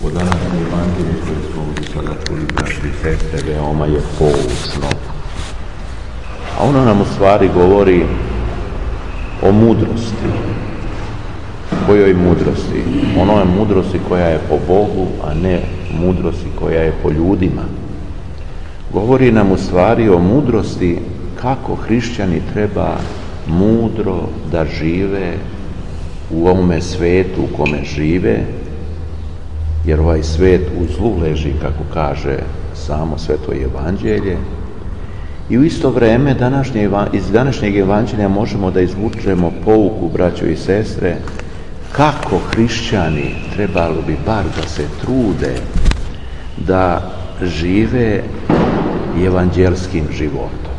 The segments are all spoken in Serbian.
Po današnje evanđelje koje smo ovdje sada čuli, braći i sestre, veoma je poučno. A ono nam u stvari govori o mudrosti. Kojoj mudrosti? Ono je mudrosti koja je po Bogu, a ne mudrosti koja je po ljudima. Govori nam u stvari o mudrosti kako hrišćani treba mudro da žive u ovome svetu u kome žive, jer ovaj svet u zlu leži, kako kaže samo Sveto evanđelje. I u isto vrijeme iz današnjeg evanđelja možemo da izvučemo pouku, braćo i sestre, kako hrišćani trebalo bi bar da se trude da žive evanđelskim životom.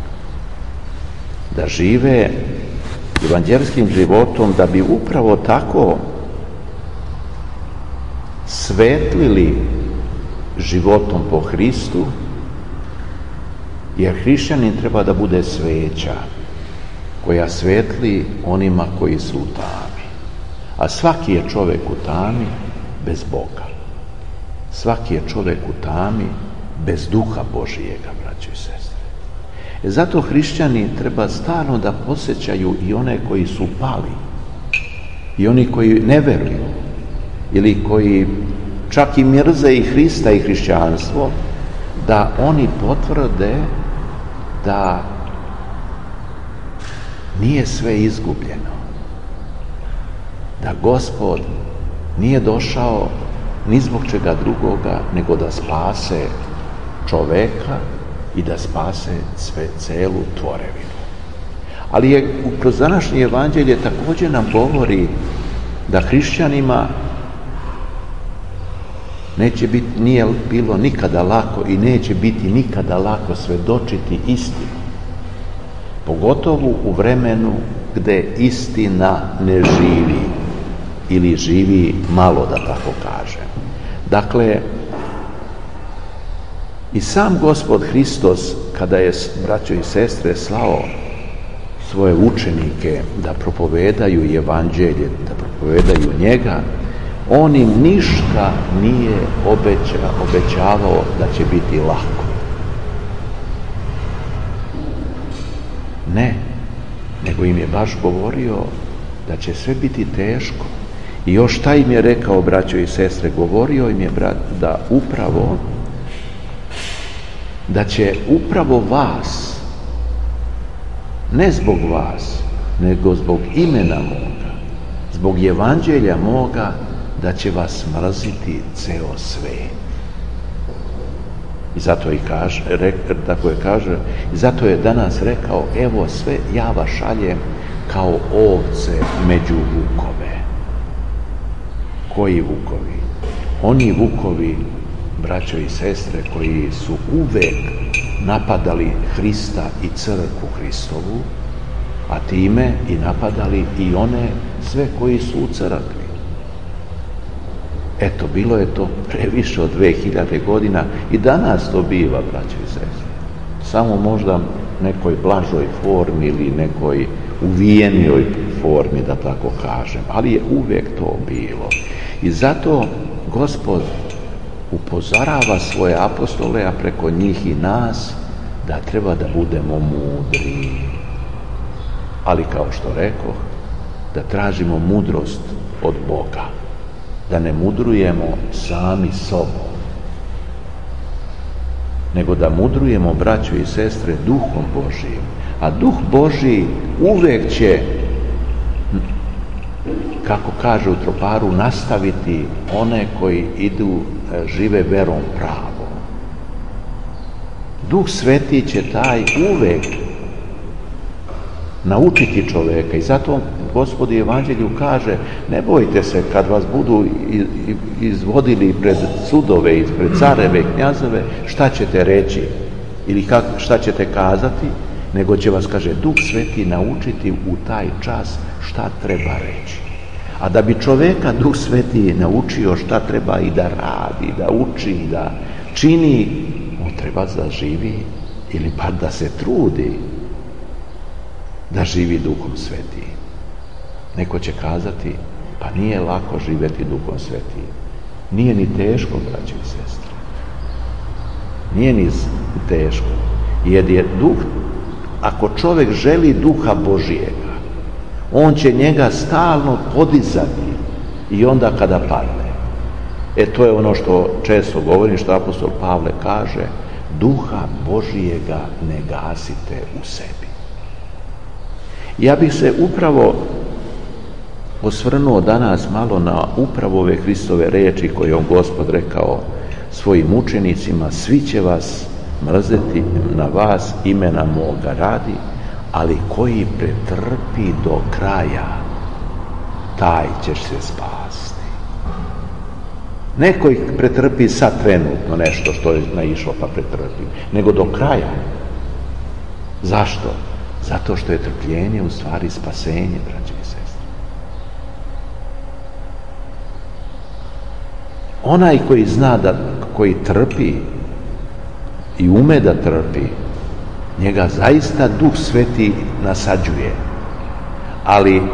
Da žive evanđelskim životom, da bi upravo tako svetlili životom po Hristu, jer hrišćanin treba da bude sveća koja svetli onima koji su u tami. A svaki je čovjek u tami bez Boga. Svaki je čovjek u tami bez duha Božijega, braćo i sestre. Zato hrišćani treba stalno da posjećaju i one koji su pali, i oni koji ne veruju, ili koji čak i mrze i Hrista i hrišćanstvo, da oni potvrde da nije sve izgubljeno. Da Gospod nije došao ni zbog čega drugoga, nego da spase čoveka i da spase celu tvorevinu. Ali kroz današnje evanđelje također nam govori da hrišćanima nije bilo nikada lako i neće biti nikada lako svedočiti istinu. Pogotovo u vremenu gdje istina ne živi ili živi malo, da tako kažem. Dakle, i sam Gospod Hristos, kada je, braćo i sestre, slao svoje učenike da propovedaju evanđelje, da propovedaju njega, on im ništa nije obećavao da će biti lako. Ne, nego im je baš govorio da će sve biti teško. I još šta im je rekao, braćo i sestre, govorio im je, da će upravo vas, ne zbog vas, nego zbog imena moga, zbog evanđelja moga, da će vas mrziti ceo svet. I zato i zato je danas rekao, evo sve ja vas šaljem kao ovce među vukove. Koji vukovi? Oni vukovi, braćo i sestre, koji su uvek napadali Hrista i crkvu Hristovu, a time i napadali i one sve koji su u crkvi. Eto, bilo je to previše od 2000 godina i danas to biva, braćo i sestre. Samo možda nekoj blažoj formi ili nekoj uvijenijoj formi, da tako kažem, ali je uvijek to bilo. I zato Gospod upozorava svoje apostole, a preko njih i nas, da treba da budemo mudri. Ali kao što rekoh, da tražimo mudrost od Boga. Da ne mudrujemo sami sobom, nego da mudrujemo, braćo i sestre, Duhom Božijim. A Duh Božiji uvek će, kako kaže u Troparu, nastaviti one koji žive verom pravom. Duh Sveti će taj uvek naučiti čoveka i zato Gospod u evanđelju kaže, ne bojte se kad vas budu izvodili pred sudove, ispred careve i knjazove, šta ćete reći ili šta ćete kazati, nego će vas, kaže, Duh Sveti naučiti u taj čas šta treba reći. A da bi čoveka Duh Sveti naučio šta treba i da radi, da uči, da čini, on treba da živi ili bar da se trudi da živi Duhom Svetim. Neko će kazati, pa nije lako živjeti Duhom Svetim. Nije ni teško, braće i sestre. Nije ni teško. Jer je duh, ako čovjek želi duha Božijega, on će njega stalno podizati i onda kada padne. To je ono što često govorim, što apostol Pavle kaže, duha Božijega ne gasite u sebi. Ja bih se upravo osvrnuo danas malo na upravo ove Hristove riječi koje je on Gospod rekao svojim učenicima: svi će vas mrzeti na vas imena moga radi, ali koji pretrpi do kraja, taj ćeš se spasti. Neko ih pretrpi sad trenutno nešto što je naišlo pa pretrpi, nego do kraja. Zašto? Zato što je trpljenje u stvari spasenje, braće i sestre. Onaj koji zna koji trpi i ume da trpi, njega zaista Duh Sveti nasađuje. Ali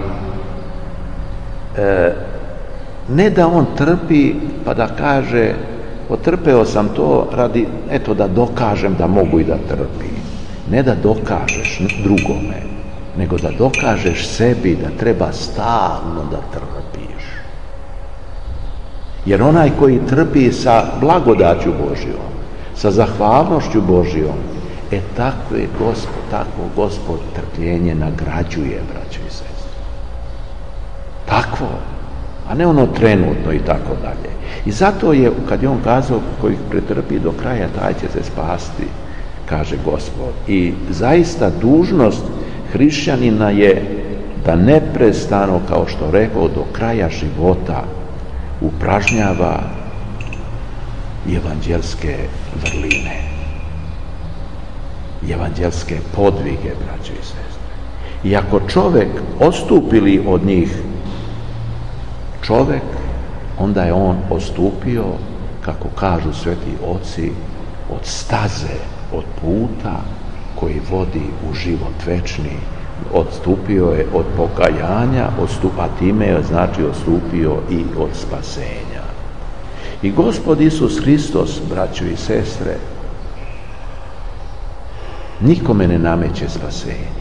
ne da on trpi pa da kaže otrpeo sam to radi, da dokažem da mogu i da trpi. Ne da dokažeš drugome, nego da dokažeš sebi da treba stalno da trpiš. Jer onaj koji trpi sa blagodaću Božjom, sa zahvalnošću Božjom, takvo Gospod trpljenje nagrađuje, braćo i sestre. Takvo, a ne ono trenutno i tako dalje. I zato je, kad je on kazao koji pretrpi do kraja, taj će se spasti, kaže Gospod. I zaista dužnost hrišćanina je da neprestano, kao što rekao, do kraja života upražnjava evanđelske vrline, evanđelske podvige, braćo i sestre. I ako čovjek odstupili od njih, onda je on odstupio, kako kažu sveti oci, od staze, od puta koji vodi u život večni. Odstupio je od pokajanja, a time je znači odstupio i od spasenja. I Gospod Isus Hristos, braćo i sestre, nikome ne nameće spasenje.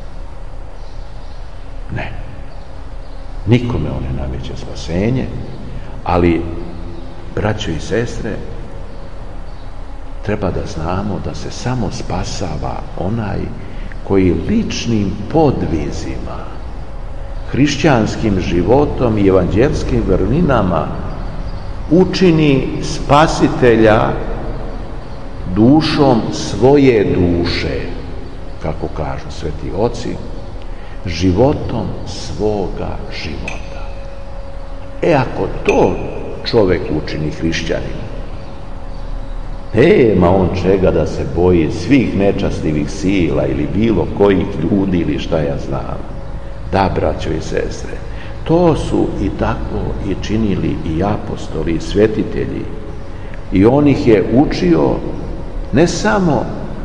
Ne. Nikome on ne nameće spasenje, ali, braćo i sestre, treba da znamo da se samo spasava onaj koji ličnim podvizima, hrišćanskim životom i evanđelskim vrlinama učini spasitelja dušom svoje duše, kako kažu sveti oci, životom svoga života. Ako to čovjek učini hrišćanin, nema on čega da se boji svih nečastivih sila ili bilo kojih ljudi ili šta ja znam. Da, braćo i sestre, to su i tako i činili i apostoli i svetitelji. I on ih je učio ne samo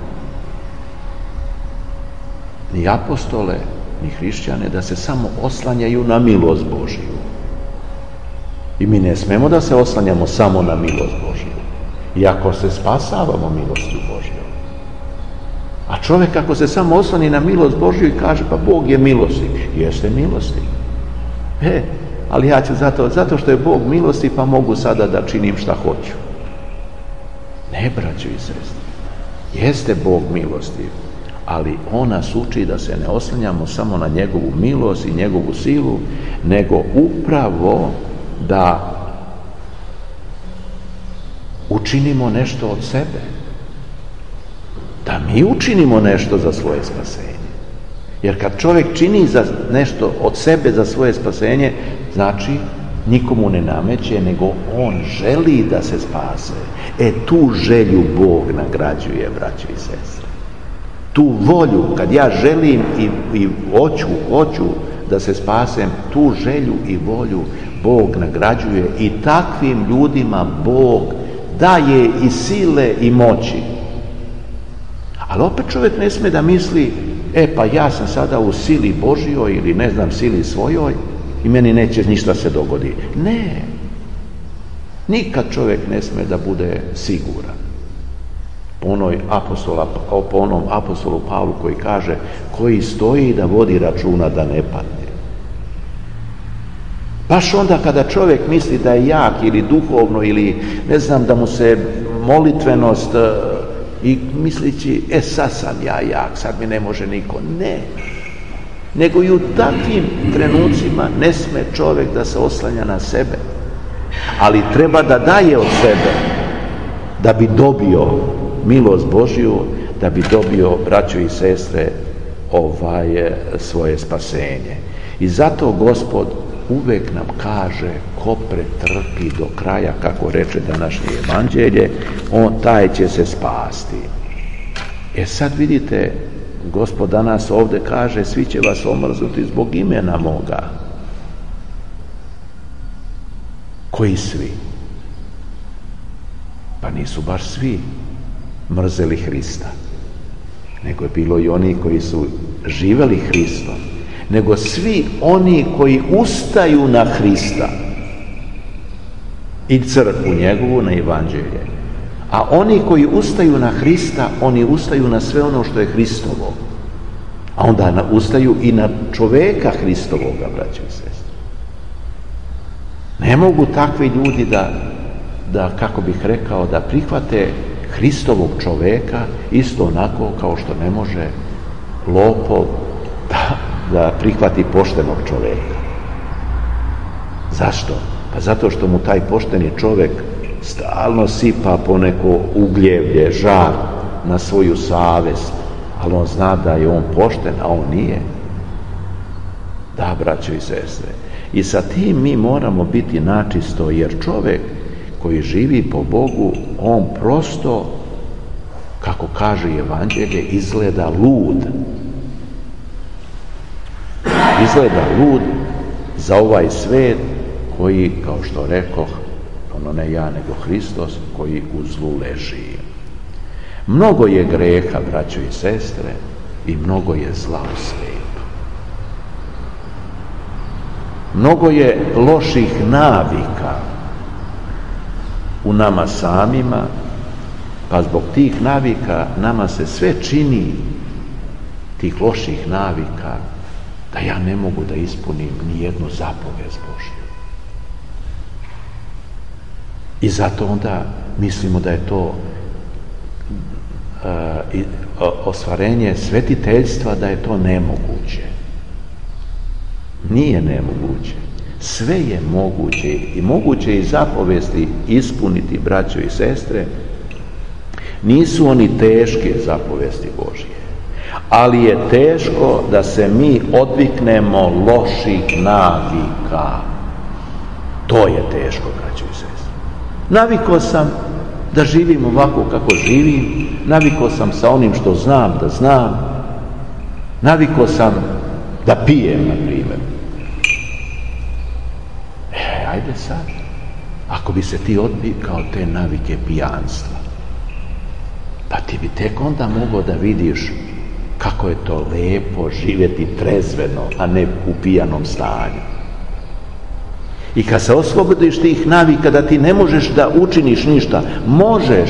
ni apostole, ni hrišćane, da se samo oslanjaju na milost Božiju. I mi ne smemo da se oslanjamo samo na milost Božiju. Iako se spasavamo milostju Božjom. A čovjek ako se samo osloni na milost Božju i kaže pa Bog je milostiv, jeste milostiv. Ali ja ću zato što je Bog milostiv pa mogu sada da činim šta hoću. Ne, braćo i sestre, jeste Bog milostiv, ali on nas uči da se ne oslanjamo samo na njegovu milost i njegovu silu, nego upravo da učinimo nešto od sebe. Da mi učinimo nešto za svoje spasenje. Jer kad čovjek čini nešto od sebe za svoje spasenje, znači nikomu ne nameće, nego on želi da se spase. Tu želju Bog nagrađuje, braćo i sestre. Tu volju, kad ja želim i hoću da se spasem, tu želju i volju Bog nagrađuje i takvim ljudima Bog daje i sile i moći. Ali opet čovjek ne sme da misli, pa ja sam sada u sili Božjoj ili ne znam sili svojoj i meni neće ništa se dogodi. Ne. Nikad čovjek ne sme da bude siguran. Po onom apostolu Pavlu koji kaže, koji stoji da vodi računa da ne padne. Baš onda kada čovjek misli da je jak ili duhovno ili ne znam da mu se molitvenost i mislići, sad sam ja jak, sad mi ne može niko. Ne. Nego i u takvim trenucima ne sme čovjek da se oslanja na sebe. Ali treba da daje od sebe da bi dobio milost Božju, da bi dobio, braćo i sestre, svoje spasenje. I zato Gospod uvek nam kaže, ko pretrpi do kraja, kako reče današnje evanđelje, taj će se spasti. Sad vidite, Gospod danas ovdje kaže, svi će vas omrznuti zbog imena moga. Koji svi? Pa nisu baš svi mrzeli Hrista, nego je bilo i oni koji su živeli Hristom, nego svi oni koji ustaju na Hrista i crkvu njegovu, na evanđelje. A oni koji ustaju na Hrista, oni ustaju na sve ono što je Hristovo. A onda ustaju i na čoveka Hristovoga, braćo i sestre. Ne mogu takvi ljudi da, kako bih rekao, da prihvate Hristovog čoveka isto onako kao što ne može lopov da prihvati poštenog čoveka. Zašto? Pa zato što mu taj pošteni čovek stalno sipa po neko ugljevlje, žar na svoju savest, ali on zna da je on pošten, a on nije. Da, braćo i sestre. I sa tim mi moramo biti načisto, jer čovek koji živi po Bogu, on prosto, kako kaže evanđelje, izgleda lud. Izgleda lud za ovaj svet koji, kao što rekoh, ne ja nego Hristos, koji u zlu leži. Mnogo je greha, braćo i sestre, i mnogo je zla u svetu. Mnogo je loših navika u nama samima, pa zbog tih navika nama se sve čini, tih loših navika, da ja ne mogu da ispunim ni jednu zapovest Božju. I zato onda mislimo da je to ostvarenje svetiteljstva, da je to nemoguće. Nije nemoguće. Sve je moguće i moguće i zapovesti ispuniti, braćo i sestre. Nisu oni teške zapovesti Božje, ali je teško da se mi odviknemo loših navika. To je teško, braćo i sestre. Navikao sam da živim ovako kako živim, navikao sam sa onim što znam da znam, navikao sam da pijem, na primjer. Ajde sad, ako bi se ti odvikao te navike pijanstva, pa ti bi tek onda mogao da vidiš kako je to lepo živjeti trezveno, a ne u pijanom stanju. I kad se oslobodiš tih navika da ti ne možeš da učiniš ništa, možeš,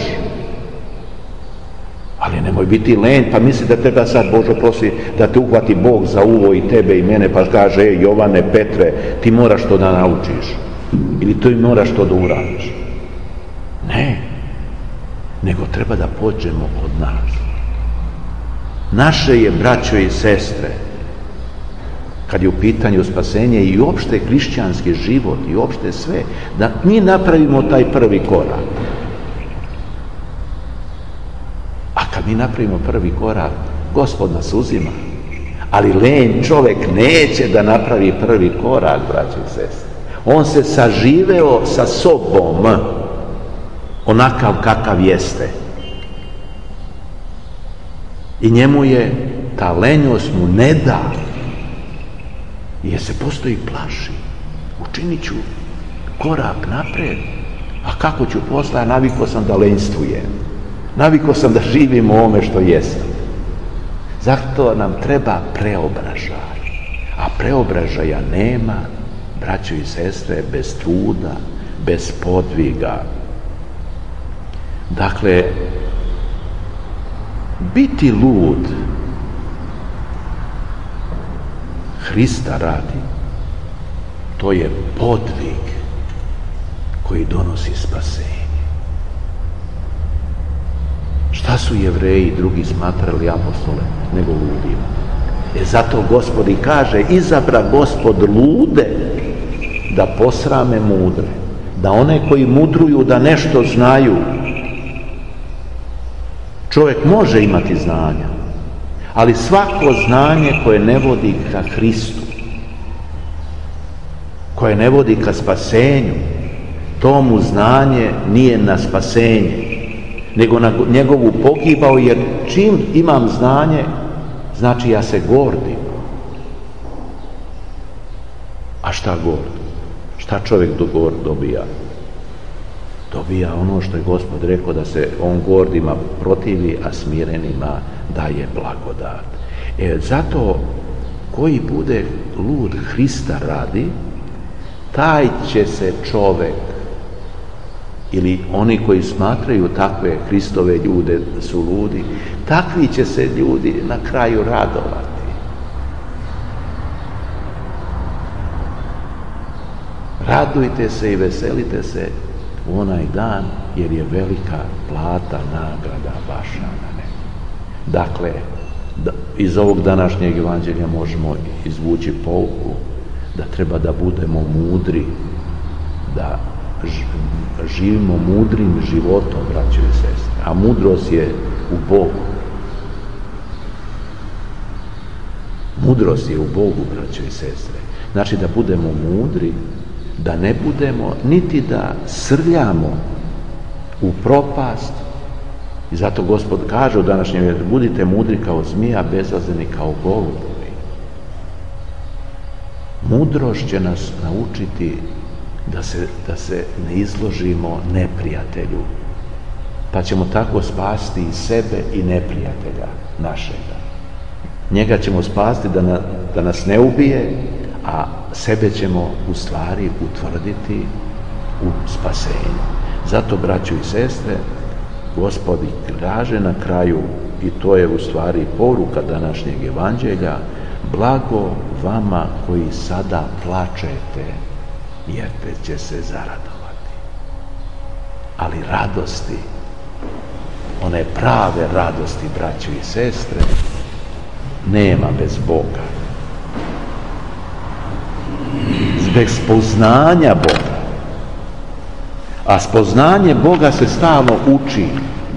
ali nemoj biti lenj, pa misli da teba sad, Bože prosi, da te uhvati Bog za uvo i tebe i mene, pa kaže, Jovane, Petre, ti moraš to da naučiš, ili ti moraš to da uradiš. Ne, nego treba da pođemo od nas. Naše je, braćo i sestre, kad je u pitanju spasenje i uopšte hrišćanski život i uopšte sve, da mi napravimo taj prvi korak. A kad mi napravimo prvi korak, Gospod nas uzima. Ali lenj čovek neće da napravi prvi korak, braći i sestre. On se saživeo sa sobom onakav kakav jeste. I njemu je ta lenjost mu ne da. Jer se postoji plaši. Učinit ću korak napred. A kako ću posle? Navikao sam da lenjstvujem. Navikao sam da živim u ovome što jesam. Zato nam treba preobražaj. A preobražaja nema, braćo i sestre, bez truda, bez podviga. Dakle, biti lud Hrista radi, to je podvig koji donosi spasenje. Šta su Jevreji i drugi smatrali apostole nego ludima? Zato Gospod i kaže, izabra Gospod lude da posrame mudre, da one koji mudruju da nešto znaju. Čovjek može imati znanja, ali svako znanje koje ne vodi ka Hristu, koje ne vodi ka spasenju, tomu znanje nije na spasenje, nego na njegovu pogibao, jer čim imam znanje, znači ja se gordim. A šta gord? Šta čovjek dobija? Dobija ono što je Gospod rekao, da se on gordima protivi, a smirenima daje blagodat. Zato koji bude lud Hrista radi, taj će se čovjek, ili oni koji smatraju takve Hristove ljude su ludi, takvi će se ljudi na kraju radovati. Radujte se i veselite se u onaj dan, jer je velika plata, nagrada vaša na nebu. Dakle, iz ovog današnjeg evanđelja možemo izvući pouku da treba da budemo mudri, da živimo mudrim životom, braćo i sestre. A mudrost je u Bogu. Mudrost je u Bogu, braćo i sestre. Znači da budemo mudri, da ne budemo niti da srljamo u propast. I zato Gospod kaže u današnjem vjeru, budite mudri kao zmija, bezazleni kao golubovi. Mudrost će nas naučiti da se ne izložimo neprijatelju, pa ćemo tako spasti i sebe i neprijatelja našega. Njega ćemo spasti da nas ne ubije, a sebe ćemo u stvari utvrditi u spasenju. Zato, braćo i sestre, Gospod kaže na kraju, i to je u stvari poruka današnjeg evanđelja, blago vama koji sada plačete, jer će se zaradovati. Ali radosti, one prave radosti, braćo i sestre, nema bez Boga. Zbog spoznanja Boga. A spoznanje Boga se stalno uči.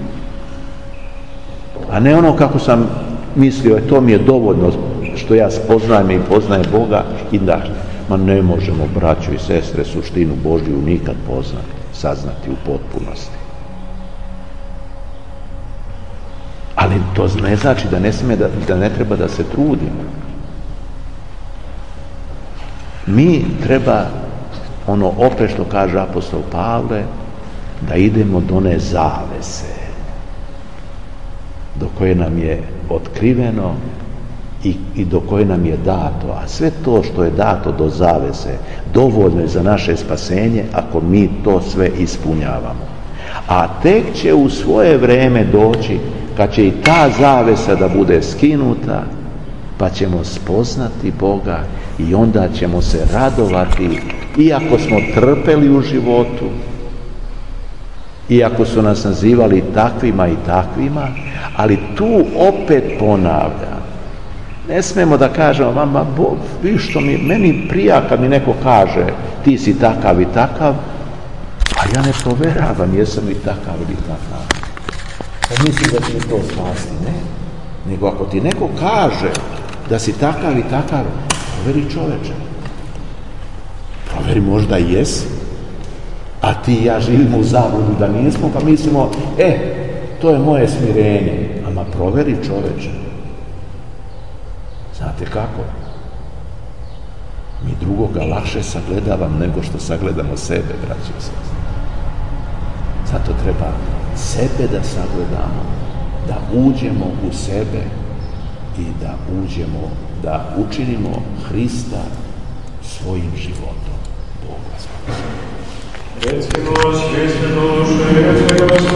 A ne ono kako sam mislio, to mi je dovoljno što ja spoznajem i poznajem Boga i daš. Ma ne možemo, braćo i sestre, suštinu Božju nikad saznati u potpunosti. Ali to ne znači da ne treba da se trudimo. Mi treba, opet što kaže apostol Pavle, da idemo do one zavese do koje nam je otkriveno i do koje nam je dato. A sve to što je dato do zavese dovoljno je za naše spasenje ako mi to sve ispunjavamo. A tek će u svoje vrijeme doći kad će i ta zavesa da bude skinuta, pa ćemo spoznati Boga i onda ćemo se radovati, iako smo trpeli u životu, iako su nas nazivali takvima i takvima, ali tu opet ponavljam, ne smemo da kažemo, mama, vi što meni prija kad mi neko kaže ti si takav i takav, a ja ne proveravam jesam li takav ili takav. Pa mislim da će mi to spasti, ne. Nego ako ti neko kaže da si takav i takav, proveri čoveče. Proveri, možda i jesi, a ti i ja živimo u zabludu da nismo, pa mislimo, to je moje smirenje. Ama proveri čoveče. Znate kako? Mi drugoga lakše sagledavam nego što sagledamo sebe, braći i sestre. Zato treba sebe da sagledamo, da uđemo u sebe i da učinimo Hrista svojim životom. Bog vas Svetski moć, svjesne duše,